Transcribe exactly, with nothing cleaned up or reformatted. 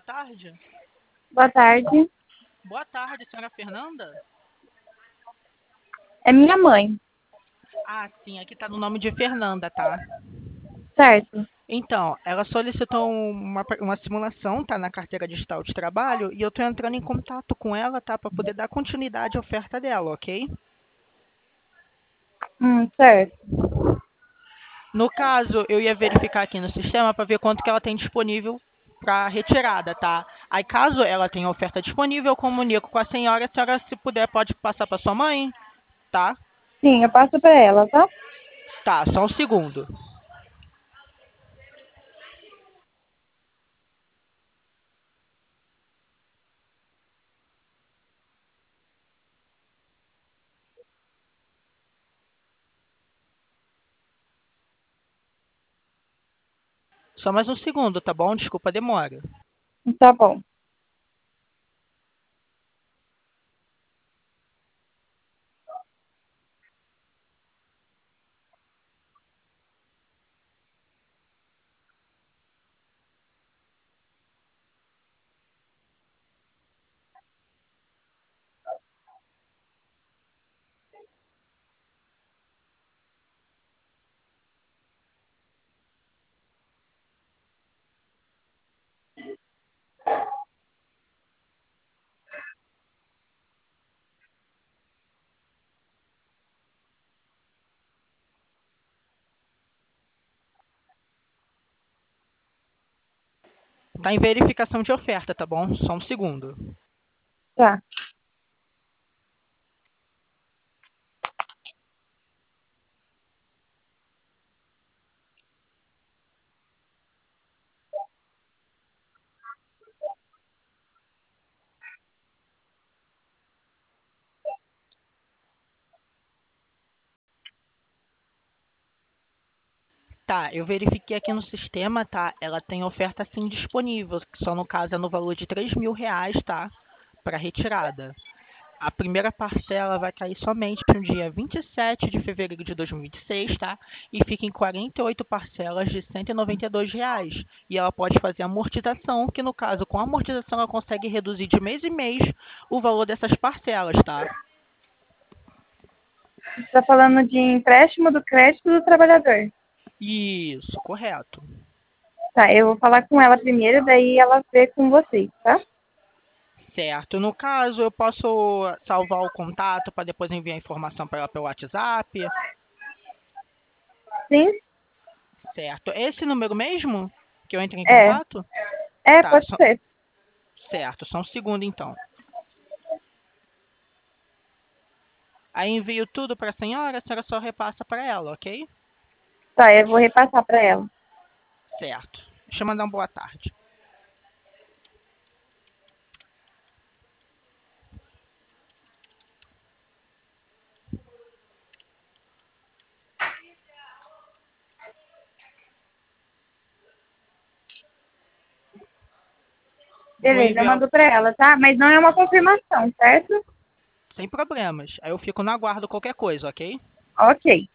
tarde. Boa tarde. Boa tarde, senhora Fernanda. É minha mãe. Ah, sim, aqui tá no nome de Fernanda, tá? Certo. Então, ela solicitou uma, uma simulação, tá, na carteira digital de trabalho e eu tô entrando em contato com ela, tá, para poder dar continuidade à oferta dela, ok? Hum, certo. No caso, eu ia verificar aqui no sistema para ver quanto que ela tem disponível para retirada, tá? Aí, caso ela tenha oferta disponível, eu comunico com a senhora. A senhora, se puder, pode passar para sua mãe, tá? Sim, eu passo pra ela, tá? Tá, só um segundo. Só mais um segundo, tá bom? Desculpa a demora. Tá bom. Tá em verificação de oferta, tá bom? Só um segundo. Tá. Tá, eu verifiquei aqui no sistema, tá? Ela tem oferta sim disponível, que só no caso é no valor de três mil reais, tá? Para retirada. A primeira parcela vai cair somente no dia vinte e sete de fevereiro de dois mil e vinte e seis, tá? E fica em quarenta e oito parcelas de cento e noventa e dois reais. E ela pode fazer amortização, que no caso, com a amortização, ela consegue reduzir de mês em mês o valor dessas parcelas, tá? Você tá falando de empréstimo do crédito do trabalhador. Isso, correto. Tá, eu vou falar com ela primeiro, daí ela vê com vocês, tá? Certo. No caso, eu posso salvar o contato para depois enviar a informação para ela pelo WhatsApp. Sim? Certo. Esse número mesmo que eu entrei em É. contato? É, Tá, pode só- ser. certo. Só um segundo, então. Aí envio tudo para a senhora, a senhora só repassa para ela, ok? Tá, eu vou repassar pra ela. Certo. Deixa eu mandar uma boa tarde. Vou Beleza, eu enviar mando pra ela, tá? Mas não é uma confirmação, certo? sem problemas. Aí eu fico no aguardo qualquer coisa, ok? Ok.